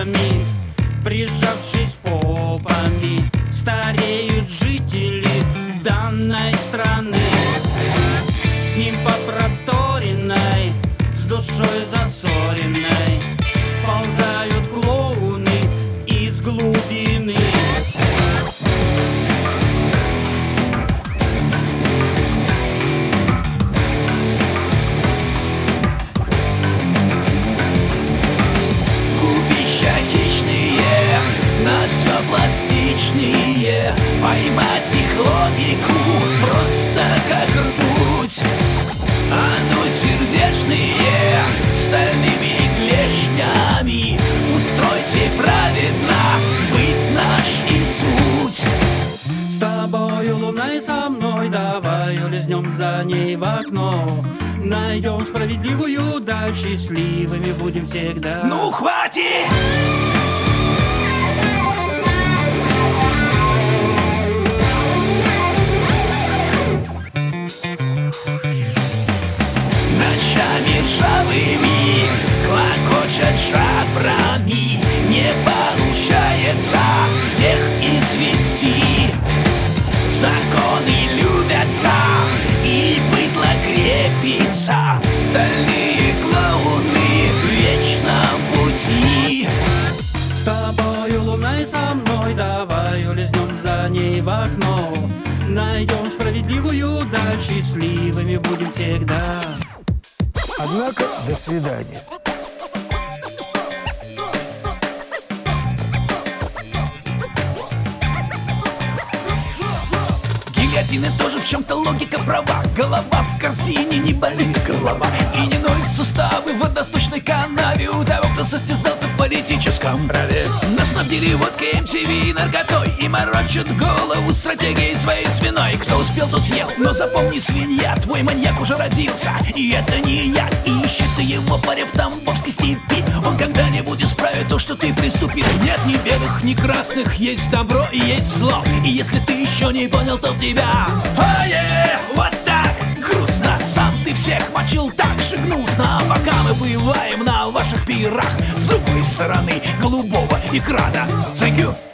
окопами, прижавшись попами, стареют жители данной страны. К ним по проторенной, с душой засоренной, ползают клоуны из глубины. Губища хищные, но все пластичные, поймать их логику просто как ртуть. А ну сердечные, стальными клешнями, устройте праведно быть наш и суть. С тобою, луной, со мной, давай улизнем за ней в окно. Найдем справедливую даль, счастливыми будем всегда. Ну хватит! Ночами ржавыми клокочет шабрами, не получается всех извести. Законы любятся и быдло крепится, стальные клоуны в вечном пути. С тобою, луной, со мной, давай улизнем за ней в окно. Найдем справедливую даль, счастливыми будем всегда. Однако, до свидания. Гильотины тоже в чем-то логика права. Голова в корзине, не болит голова, и не ноют суставы в водосточной канаве у того, кто состязался в политическом праве. Нас снабдили водкой, MTV и наркотой, и морочат голову стратегией своей свиной. Кто успел, тот съел, но запомни, свинья, твой маньяк уже родился, и это не я. Ищет ты его, паря в Тамбовской степи, он когда-нибудь исправит то, что ты приступил. Нет ни белых, ни красных, есть добро и есть зло, и если ты еще не понял, то в тебя вот так грустно. Сам ты всех мочил так же гнусно, а пока мы воеваем на ваших пирах с другой стороны голубого экрана. Thank you.